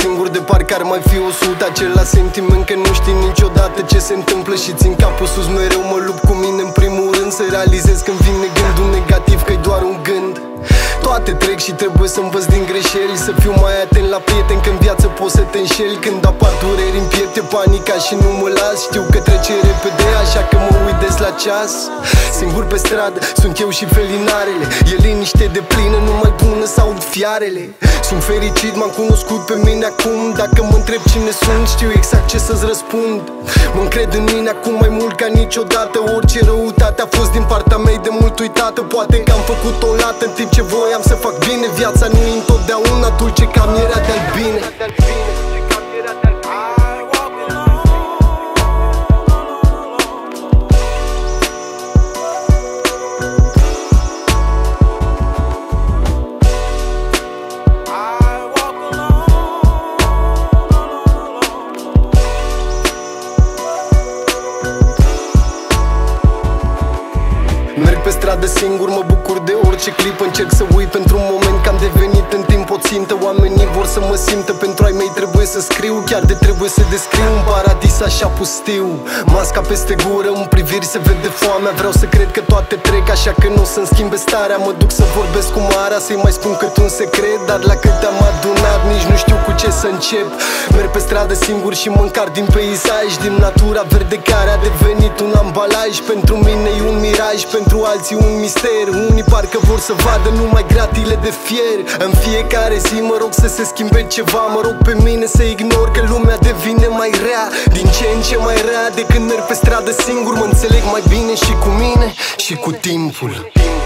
singur de parcă ar mai fi 100. Același sentiment că nu știi niciodată ce se întâmplă și țin capul sus mereu. Mă lupt cu mine în primul rând să realizez când vine gândul negativ că-i doar un gând. Toate trec și trebuie să învăț din greșeli, să fiu mai atent la prieteni, că în viață poți să te înșeli. Când apar dureri în piept, e panica și nu mă las. Știu că trece repede, așa că mă uit des la ceas. Singur pe stradă, sunt eu și felinarele. E liniște de plină, nu mai bună să aud fiarele. Sunt fericit, m-am cunoscut pe mine acum. Dacă mă întreb cine sunt, știu exact ce să-ți răspund. Mă încred în mine acum mai mult ca niciodată. Orice răutate a fost din partea mea de mult uitată. Poate că am făcut o lată în timp ce voiam să fac bine. Viața nu e întotdeauna dulce ca mierea de-al bine. Merg pe stradă singur, mă bucur de orice clip. Încerc să uit pentru un moment că am devenit în timp o țintă. Oamenii vor să mă simtă, pentru ai mei trebuie să scriu. Chiar de trebuie să descriu un paradis așa pustiu. Masca peste gură, în priviri se vede foamea. Vreau să cred că toate trec, așa că nu o să-mi schimbe starea. Mă duc să vorbesc cu Marea, să-i mai spun cât un secret. Dar la cât am adunat, nici nu știu cu ce să încep. Merg pe stradă singur și mă încarc din peisaj, din natura verde care a devenit un ambalaj. Pentru mine e un miraj, pentru alții un mister. Unii parcă vor să vadă numai gratile de fier. În fiecare zi mă rog să se schimbe ceva. Mă rog pe mine să ignor că lumea devine mai rea, din ce în ce mai rea. De când merg pe stradă singur mă înțeleg mai bine și cu mine și cu timpul.